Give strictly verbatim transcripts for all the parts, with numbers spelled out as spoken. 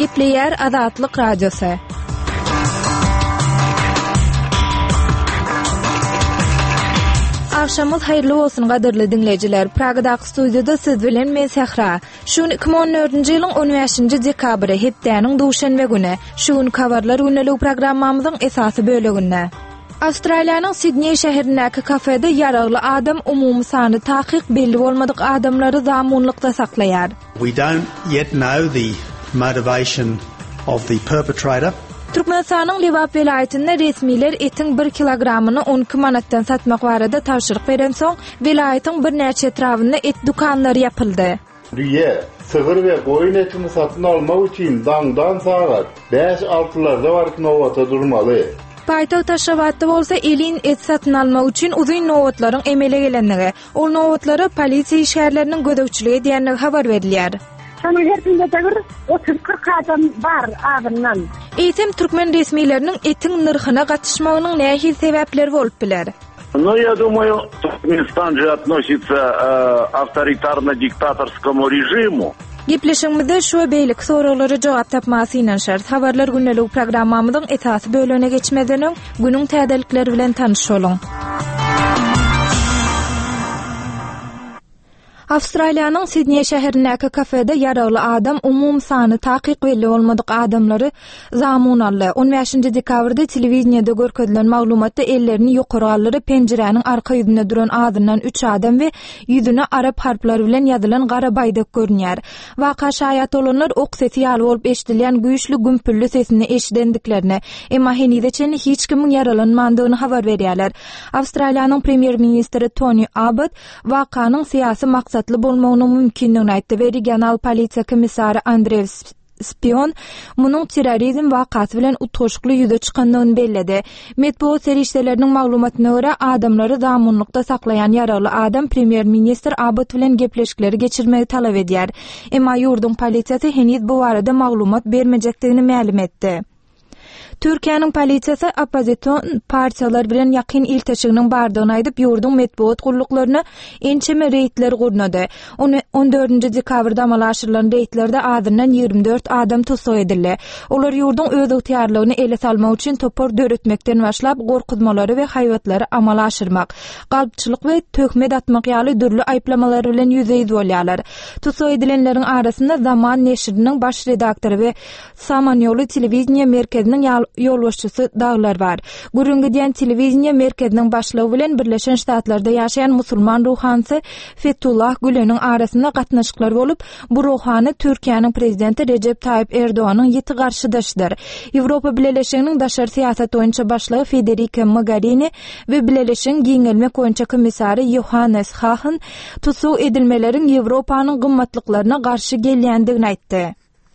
Gepleyer Azatlyk Radiosu. Akşamız hayırlı olsun gaderli dinleyiciler. Pragadaky studiyada siz bilen men Sehra. Şun iki bin on dördünji ýylyň on beşinji dekabry hepdäniň duşanbe güni. Şun kawarlar günelük programmamyzyň esasy böleginde. Awstraliýanyň Sydney şäherindäki kafede ýaragly adam umumy sany takyk belli bolmadyk adamlary zamanlykda saklaýar. We don't yet know the motivation of the perpetrator. Türkmenistanyň Lebap welaýetinde resmiler etin bir kilogramyny on iki manatdan satmak barada tawşyryk beren soň welaýetyň bir näçe etrawynda et dukanlary yapyldy. Düýe, sygyr we goýun etini satyn almak üçin daňdan sagat beş altılarda barıp nowata durmaly. Paýtagt Taşrabatda bolsa elin et satyn almak üçin uzun nowatlaryň emele gelenligi, ol nowatlary polisiýa şäherleriniň gödekçiligi diýenligi habar berilýär. Şonu herkinde tegir otuz kırk adam var adamdan. Eýtem türkmen resmileriniň etiň nyrhyna gatışmagynyň nähil sebäpleri bolup biler. Ну, я думаю, Туркменистан же относится э, авторитарно-диктаторскому режиму. Gepleşigimizde şu beýlik soraglary jogap tapmasy ýa şert habarlar günnelik programmamyzyň esasy bölüne geçmeden günüň täzelikleri bilen tanış bolun. Awstraliýanyň Sydney şäherindäki kafede ýaragly adam umum sany takyk belli bolmadyk adamlary zamon aldy. on beşinji dekabrda telewizionyada görkezlen maglumatda ellerini ýokary galdyrdy, penjiräniň arka ýüzünde duran adamdan üç adam we ýüzüne arap harplary bilen ýazylan gara baýdak görünýär. Waka şaýat olanlar ok sesi ýaly bolup eşidilýän güýçli gümpüllü sesini eşidendiklerini, emma henideçen hiç kimiň yaralanmadygyny habar berýärler. Awstraliýanyň premier ministri Tony Abbott wakanyň syýasy maksat bolmagyny mümkinligini aýtdy we regional polisiýa komissary Andrew Spion munyň terrorizm wakasy bilen utuşykly ýüze çykandygyny belledi. Medeniýet serişleriniň maglumatyna görä adamlary zamanlykda saklayan ýaragly adam premier ministr Abbott bilen gepleşikleri geçirmegi talap edýär. Emma ýurdun polisiýasy heniz bu barada maglumat bermejekdigini ma'lum etdi. Türkiýanyň polisiýasy opposition partiýalar bilen ýakyn ilteşiginiň bardygyny aýdyp ýurdun medeniýet guruluklaryna ençeme reýtler gurnady. on dördünji dekabrda amal aşyrylan reýtlerde adyndan ýygrimi dört adam tutsak edildi. Olar ýurdun öz ygtyýarlygyny ele salmak üçin topor döretmekden başlap gorkutmalary we haýwatlary amal aşyrmak, galpçylyk we töhmet atmak ýaly dürli aýplamalary bilen ýüzeýiz bolýarlar. Tutsak edilenleriň arasynda Zaman neşriniň baş redaktory we Samanyolu telewizioniýa merkeziniň ýolbaşçysy daglar bar. Gürüngi diýen telewizioniýa merkeziniň başlygy bilen Birleşen Ştatlarda ýaşaýan musulman ruhansy Fethullah Güleniň arasynda gatnaşyklar bolup, bu ruhany Türkiýanyň prezidenti Recep Tayyip Erdoganyň ýeti garşydaşdyr. Ýewropa Birleşiginiň daşary siýasat boýunça başlygy Federica Mogherini we Birleşen giňelmek boýunça komissary Johannes Hahn tutsak edilmeleriň Ýewropanyň gymmatlyklaryna garşy gelýändigini aýtdy.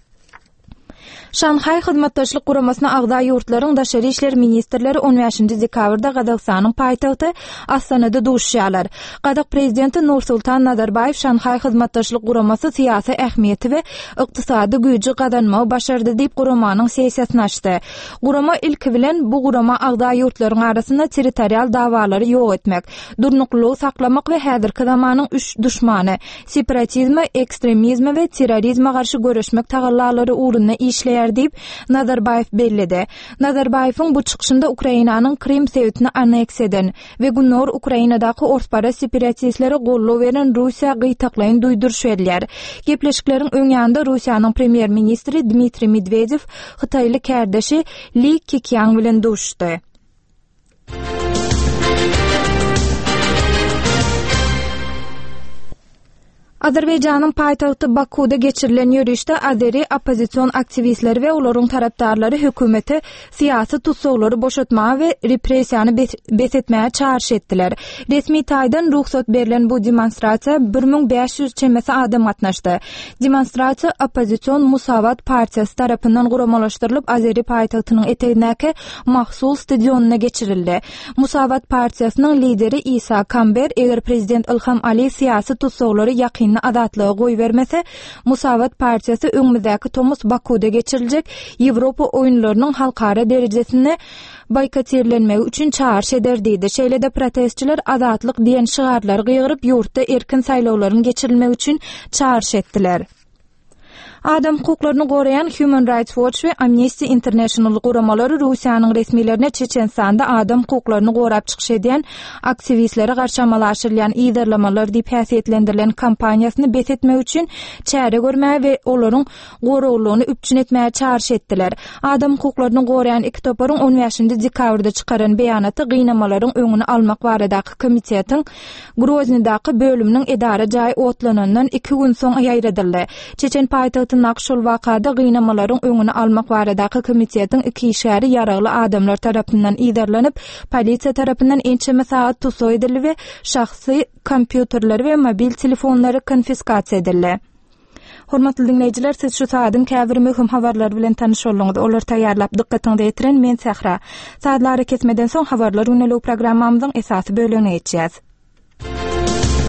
Şanhay Hyzmatdaşlyk Guramasyna agda ýurtlaryň daşary işler ministrleri on beşinji dekabrda Gazakstanyň paýtagty Astanada duşýarlar. Gadak prezidenti Nursultan Nazarbayew Şanhay Hyzmatdaşlyk Guramasy syýasy ähmiýeti we ykdysady güýji gadanmagy başardy diýip guramanyň sesiýasyny açdy. Gurama ilki bilen bu gurama agda ýurtlaryň arasynda territorial dawalary ýok etmek, durnuklugy saklamak we häzirki zamanyň üç düşmany separatizme, ekstremizme we terrorizme garşy görüşmek tagallalary uğruna işleýär diýip Nazarbayew bellidi. Nazarbayewiň bu çykyşynda Ukrainanyň Krim sewtini anneks eden we günler Ukrainadaky ortpara separatistleri gollap beren Russiýa gytaklaryny duýdurşýarlar. Gepleşikleriň öňýände Russiýanyň premier ministri Dmitri Medvedev Hytaýly kärdeşi Li Keqiang bilen duşdy. Azerbaýjanyň paýtagty Bakuda geçirilen ýürüşde Azeri opposision aktivistleri we olaryň tarapdarlary hökümeti syýasy tutsaklary boşatmagy we repressiýany besetmäge çağrış etdiler. Resmi taýdan ruhsat berilen bu demonstrasiýa bir ming beş ýüz çemesi adam gatnaşdy. Demonstrasiýa opposision Musawat partiýasy tarapyndan guramalaşdyrylyp Azeri paýtagtynyň etegindäki mahsul stadionuna geçirildi. Musawat partiýasynyň lideri Isa Kamber eger prezident Ilham Aliýew syýasy tutsaklary ýakyn adatlygy goý bermese, Musawat partiýasy öňümüzdäki Tomus Bakuda geçiriljek Ýewropa oýunlarynyň halkara derejesini boykotlanmegi üçin çağrış eder diýdi. Şeýlede protestçiler adatlyk diýen şigarlar gyýryp ýurtda erkin saýlawlaryň geçirilmegi üçin çağrış etdiler. Adam hukuklaryny gorayan Human Rights Watch we Amnesty International guramalary Russiýanyň resmilerine Çeçenstanda adam hukuklaryny gorap çykyş edýän aktivistlere garşy amalaşdyrılan ýygyrlamalar diýip häsiýetlendirilen kampaniýasyny bet etmek üçin çäre görmäge we olaryň gorawlygyny üpçün etmäge çağrış etdiler. Adam hukuklaryny gorayan iki toparyň on beşinji dekabrda çykaran beýanaty gynamalaryň öňüni almak baradaky komitetiň Groznydaky bölüminiň edara jaý otlanandan iki gün soň ýaýradyldy. Çeçen paýtagty Nakşol wakada gynamalaryň öňüni almak baradaky komitetiň iki işgäri ýaragly adamlar tarapyndan ýydarlanyp, polisiýa tarapyndan ençeme saat tutup edildi we şahsy kompýuterler we mobil telefonlary konfiskasiýa edildi. Hormatly dinleýijiler, siz şu saatyň käbir möhüm habarlar bilen tanyş bolýaňyz. Olar taýýarlap dikkatiňizi ýetiren men Sahra. Saatlara kesmeden soň habarlar günelük programmamyzyň esasy bölümine geçýäs.